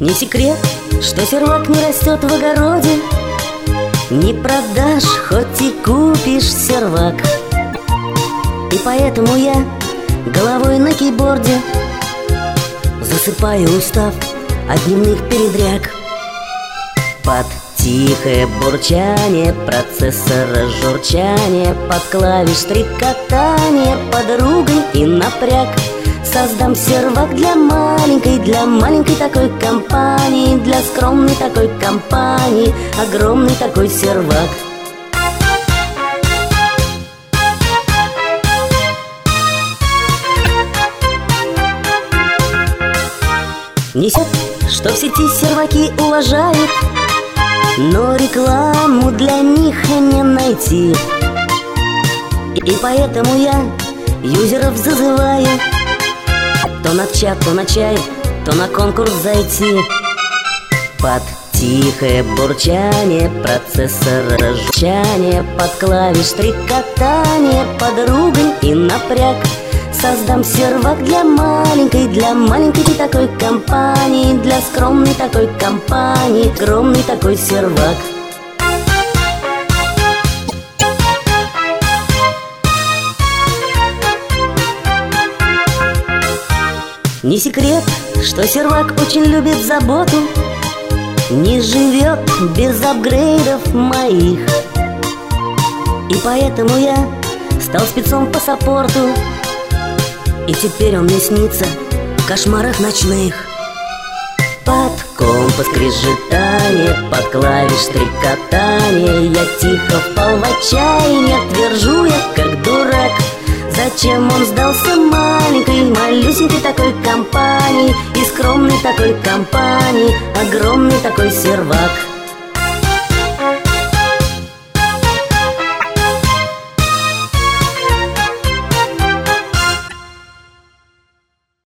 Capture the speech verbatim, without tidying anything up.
Не секрет, что сервак не растет в огороде, не продашь, хоть и купишь сервак. И поэтому я головой на кейборде засыпаю, устав от дневных передряг. Под тихое бурчание процессора, журчание, под клавиш стрекотание, под ругань и напряг создам сервак для маленькой, для маленькой такой компании, для скромной такой компании, огромный такой сервак. Несет, что в сети серваки уважают, но рекламу для них не найти. И поэтому я юзеров зазываю то на чат, то на чай, то на конкурс зайти. Под тихое бурчание процессора, журчание, под клавиш стрекотание, под ругань и напряг создам сервак для маленькой, для маленькой такой компании, для скромной такой компании, огромный такой сервак. Не секрет, что сервак очень любит заботу, не живет без апгрейдов моих. И поэтому я стал спецом по саппорту, и теперь он мне снится в кошмарах ночных. Под компас скрежетание, под клавиш стрекотание, я тихо впал в отчаяние, твержу я как дурак. Зачем он сдался маленькой, малюсенькой такой компании и скромной такой компании, огромный такой сервак?